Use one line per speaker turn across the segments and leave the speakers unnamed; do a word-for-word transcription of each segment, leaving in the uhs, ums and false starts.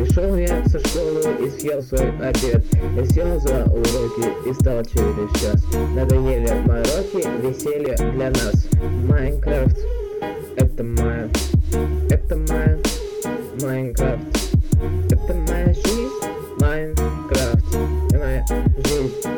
Пришел я со школы и съел свой обед. Я сел за уроки и стал через час. Надоели мороки, веселье для нас. Майнкрафт, это моя, это моя, Майнкрафт. Это моя жизнь, Майнкрафт, моя жизнь.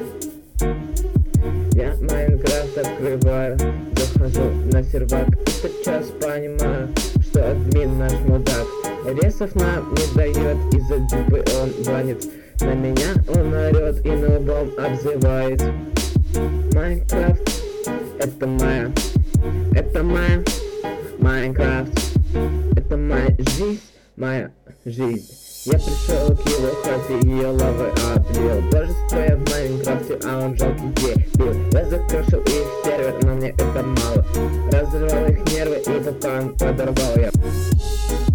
Я Майнкрафт открываю, захожу на сервак и тотчас понимаю, что админ наш мудак. Ресов нам не дает, из-за дупы он банит. На меня он орет и нубом обзывает. Майнкрафт, это моя, это моя, Майнкрафт. Это моя жизнь, моя жизнь. Я пришел к его хате, ее лавой облил. Божество я в Майнкрафте, а он жалкий дебил. Я закрошил их сервер, но мне это мало. Разорвал их нервы и попан подорвал я.